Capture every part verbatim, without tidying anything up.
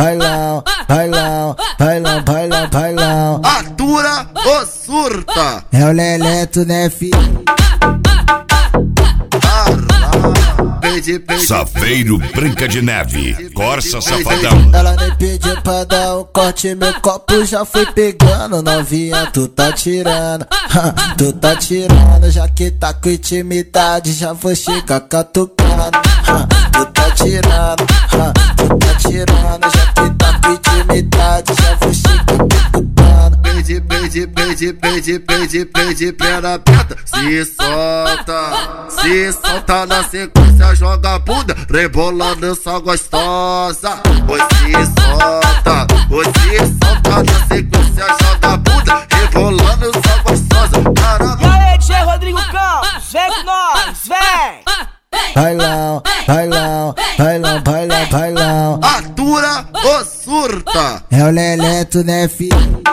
bailão, bailão, bailão, bailão, bailão. Atura ou surta? É o Leleto, né, filho? Safeiro Branca de Neve, Corsa Safadão. Ela nem pediu pra dar um corte, meu copo já foi pegando. Novinha, tu tá tirando, tu tá tirando. Já que tá com intimidade, já vou chegar catucando. Tu tá tirando, tu tá tirando. Já que tá com intimidade, já vou chegar catucando. Pede, pede, pede, pede, pede, pede, perna aberta. Se solta, se solta na sequência, joga a bunda, rebolando só gostosa. Oi, se solta, oi, se solta na sequência, joga a bunda, rebolando só gostosa. Caramba. E aí, Tchê Rodrigo Campos, vem com nós, vem! Bailão, bailão, bailão, bailão, bailão. Atura ou surta? É o Leleto, né, filho?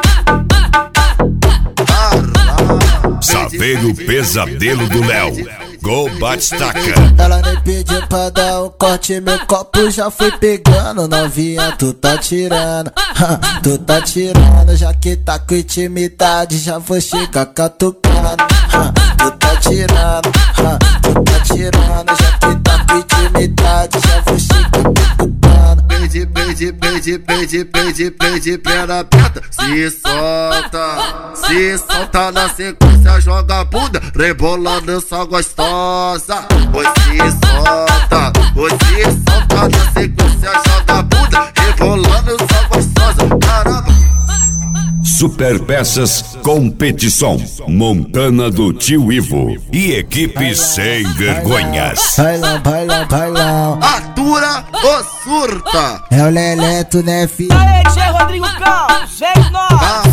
Safeiro Pesadelo do Léo, Gol Batistaca. Ela nem pediu pra dar um corte, meu copo já foi pegando. Novinha, tu tá tirando, tu tá tirando. Já que tá com intimidade, já vou chegar catucando. Tu tá tirando, tu tá tirando. Já que tá com intimidade, já vou chegar catucando. Pede, pede, pede, pede, pede, pede, perna aberta. Se solta, se solta na sequência, joga a bunda, rebolando só gostosa. Oi, se solta, oi, se solta na sequência, joga a bunda, rebolando só gostosa. Caramba. Super Peças Competição, Montana do Tio Ivo e equipe sem vergonhas. Bailão, bailão, bailão. Atura ou surta? É o Leleto, né, filho? E aí, Tchê Rodrigo Campos, vem com nós!